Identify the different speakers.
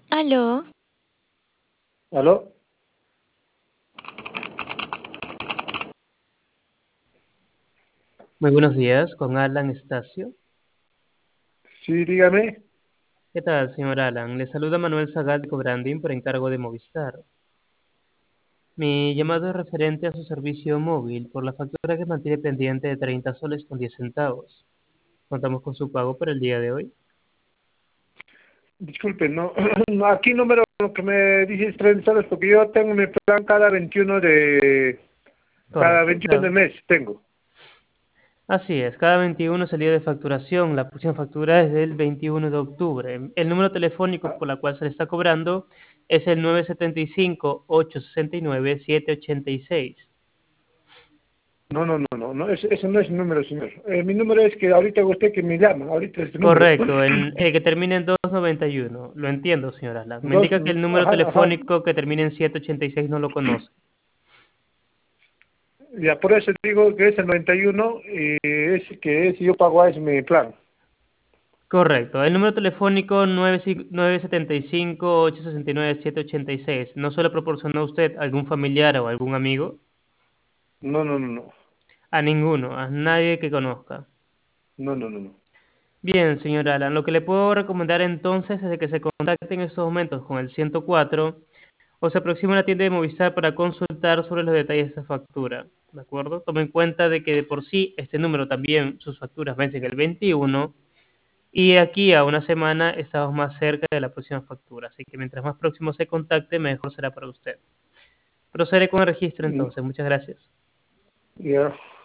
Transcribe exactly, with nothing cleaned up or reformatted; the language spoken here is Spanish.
Speaker 1: Aló,
Speaker 2: ¿Aló?
Speaker 3: Muy buenos días, con Alan Estacio.
Speaker 2: Sí, dígame.
Speaker 3: ¿Qué tal, señor Alan? Le saluda Manuel Zagal de Cobranding por encargo de Movistar. Mi llamado es referente a su servicio móvil por la factura que mantiene pendiente de treinta soles con diez centavos. Contamos con su pago para el día de hoy.
Speaker 2: Disculpe, no, no, aquí no me lo que me dices treinta soles porque yo tengo mi plan cada veintiuno de cada
Speaker 3: Correcto.
Speaker 2: veintiuno
Speaker 3: Cada-
Speaker 2: del mes tengo.
Speaker 3: Así es, cada veintiuno es el día de facturación. La próxima factura es del veintiuno de octubre. El número telefónico
Speaker 2: Ah,
Speaker 3: por la cual se le está cobrando es el nueve siete cinco, ocho seis nueve, siete ocho seis.
Speaker 2: no, no, no, no, no, ese, ese no es mi número, señor. Eh, mi número es que ahorita usted que me llama, ahorita es tu número.
Speaker 3: Correcto, el, el que termina en doscientos noventa y uno. Lo entiendo, señora Alan. Me
Speaker 2: Dos,
Speaker 3: indica que el número
Speaker 2: ajá, ajá,
Speaker 3: telefónico que termina en setecientos ochenta y seis no lo conoce.
Speaker 2: ya por eso digo que es el noventa y uno y ese que es yo pago es mi plan.
Speaker 3: Correcto, el número telefónico nueve siete cinco, ocho seis nueve, siete ocho seis. ¿No se lo proporcionó usted a algún familiar o algún amigo?
Speaker 2: No, no, no, no,
Speaker 3: A ninguno, a nadie que conozca.
Speaker 2: no, no, no, no.
Speaker 3: Bien, señora Alan, lo que le puedo recomendar entonces es de que se contacte en estos momentos con el ciento cuatro o se aproxime a la tienda de Movistar para consultar sobre los detalles de esta factura. ¿De acuerdo? Tome en cuenta de que de por sí este número también, sus facturas vencen el veintiuno y de aquí a una semana estamos más cerca de la próxima factura. Así que mientras más próximo se contacte, mejor será para usted. Procede con el registro
Speaker 2: Mm,
Speaker 3: entonces. Muchas gracias.
Speaker 2: ya.